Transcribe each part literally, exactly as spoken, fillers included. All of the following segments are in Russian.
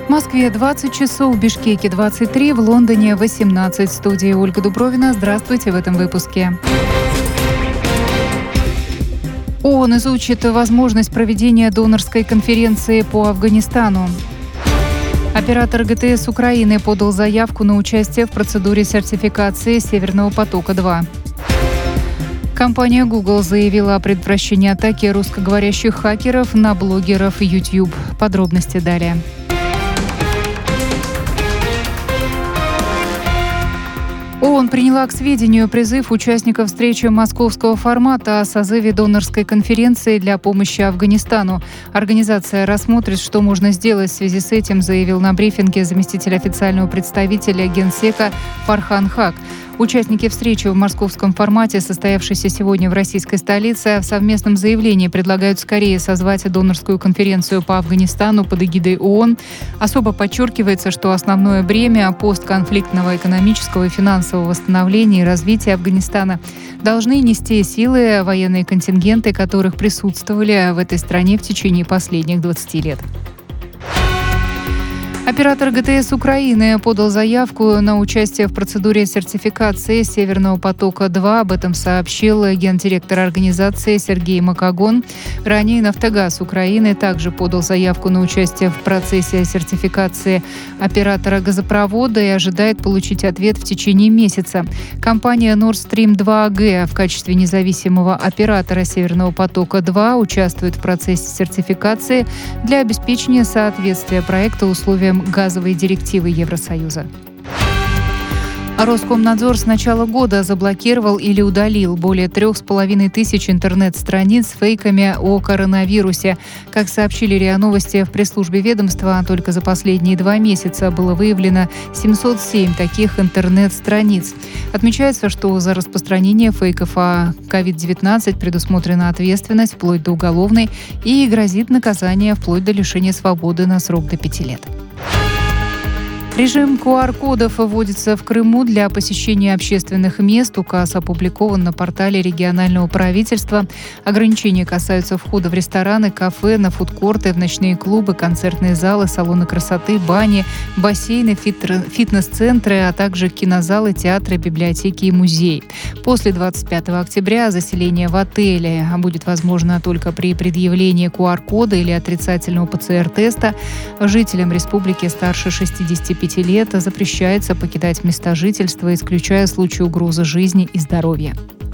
В Москве двадцать часов, в Бишкеке двадцать три, в Лондоне восемнадцать. В студии Ольга Дубровина. Здравствуйте в этом выпуске. ООН изучит возможность проведения донорской конференции по Афганистану. Оператор ГТС Украины подал заявку на участие в процедуре сертификации «Северного потока-два». Компания Google заявила о предотвращении атаки русскоговорящих хакеров на блогеров YouTube. Подробности далее. ООН приняла к сведению призыв участников встречи московского формата о созыве донорской конференции для помощи Афганистану. Организация рассмотрит, что можно сделать в связи с этим, заявил на брифинге заместитель официального представителя Генсека Фархан Хак. Участники встречи в московском формате, состоявшейся сегодня в российской столице, в совместном заявлении предлагают скорее созвать донорскую конференцию по Афганистану под эгидой ООН. Особо подчеркивается, что основное бремя постконфликтного экономического и финансового восстановления и развития Афганистана должны нести силы, военные контингенты, которых присутствовали в этой стране в течение последних двадцати лет. Оператор ГТС Украины подал заявку на участие в процедуре сертификации «Северного потока-два». Об этом сообщил гендиректор организации Сергей Макогон. Ранее «Нафтогаз Украины» также подал заявку на участие в процессе сертификации оператора газопровода и ожидает получить ответ в течение месяца. Компания Nord Stream два эй джи в качестве независимого оператора «Северного потока-два» участвует в процессе сертификации для обеспечения соответствия проекта условиям газовой директивы Евросоюза. Роскомнадзор с начала года заблокировал или удалил более трех с половиной тысяч интернет-страниц с фейками о коронавирусе. Как сообщили РИА Новости в пресс-службе ведомства, только за последние два месяца было выявлено семьсот семь таких интернет-страниц. Отмечается, что за распространение фейков о ковид девятнадцать предусмотрена ответственность вплоть до уголовной и грозит наказание вплоть до лишения свободы на срок до пяти лет. Режим ку ар-кодов вводится в Крыму для посещения общественных мест. Указ опубликован на портале регионального правительства. Ограничения касаются входа в рестораны, кафе, на фудкорты, в ночные клубы, концертные залы, салоны красоты, бани, бассейны, фитнес-центры, а также кинозалы, театры, библиотеки и музеи. После двадцать пятого октября заселение в отеле будет возможно только при предъявлении ку ар-кода или отрицательного пэ цэ эр-теста. Жителям республики старше шестидесяти пяти лет запрещается покидать места жительства, исключая случаи угрозы жизни и здоровья.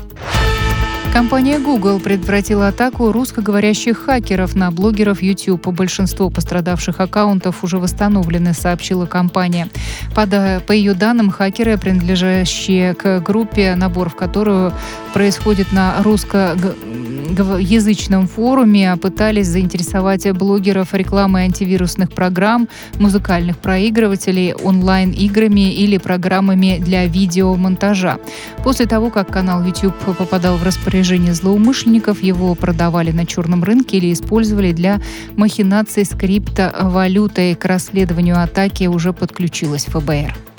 Компания Google предотвратила атаку русскоговорящих хакеров на блогеров YouTube. Большинство пострадавших аккаунтов уже восстановлены, сообщила компания. По, по ее данным, хакеры, принадлежащие к группе, набор в которую происходит на русскоязычном форуме, пытались заинтересовать блогеров рекламой антивирусных программ, музыкальных проигрывателей, онлайн-играми или программами для видеомонтажа. После того, как канал YouTube попадал в распоряжение злоумышленников, его продавали на черном рынке или использовали для махинаций с криптовалютой. К расследованию атаки уже подключилась эф бэ эр.